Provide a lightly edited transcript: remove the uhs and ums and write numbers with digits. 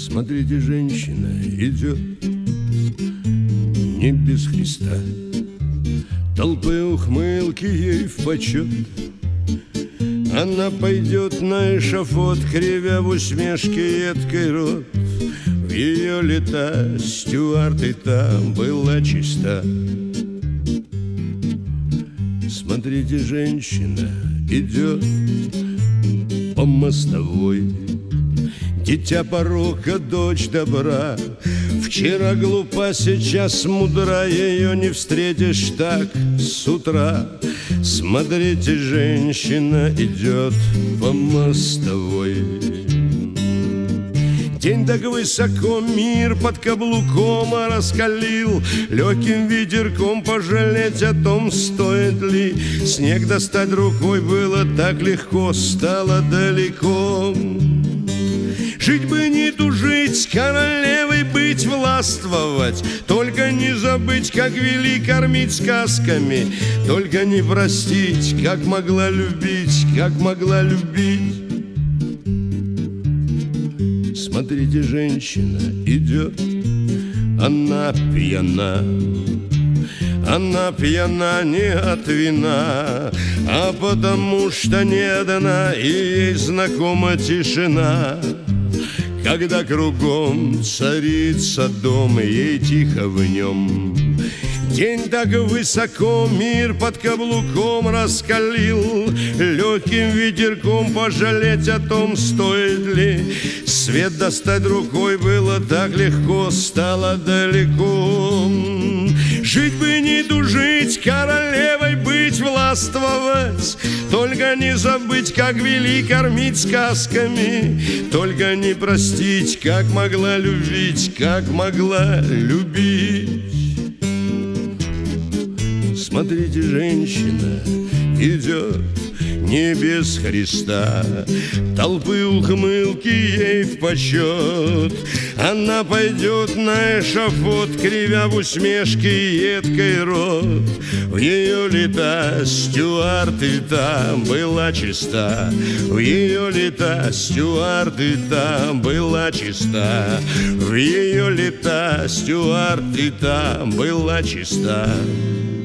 Смотрите, женщина идет не без Христа. Толпы ухмылки ей в почет. Она пойдет на эшафот, кривя в усмешке едкий рот. В ее лета стюард там была чиста. Смотрите, женщина идет по мостовой. Дитя порока, дочь добра. Вчера глупа, сейчас мудра. Ее не встретишь так с утра. Смотрите, женщина идет по мостовой. День так высоко, мир под каблуком раскалил. Легким ветерком пожалеть о том, стоит ли. Снег достать рукой было так легко, стало далеко. Жить бы не тужить, королевой быть, властвовать. Только не забыть, как вели кормить сказками. Только не простить, как могла любить, как могла любить. Смотрите, женщина идет, она пьяна. Она пьяна не от вина, а потому что не одна, и ей знакома тишина. Когда кругом царица дом, ей тихо в нем. День так высоко, мир под каблуком раскалил. Легким ветерком пожалеть о том, стоит ли. Свет достать рукой было так легко, стало далеко. Жить бы не тужить, королевой быть, властвовать. Только не забыть, как вели кормить сказками. Только не простить, как могла любить, как могла любить. Смотрите, женщина идет не без Христа. Толпы ухмылки ей в почет. Она пойдет на эшафот, кривя в усмешке едкий рот. В ее лета стюард там была чиста. В ее лета стюард там была чиста. В ее лета стюард там была чиста.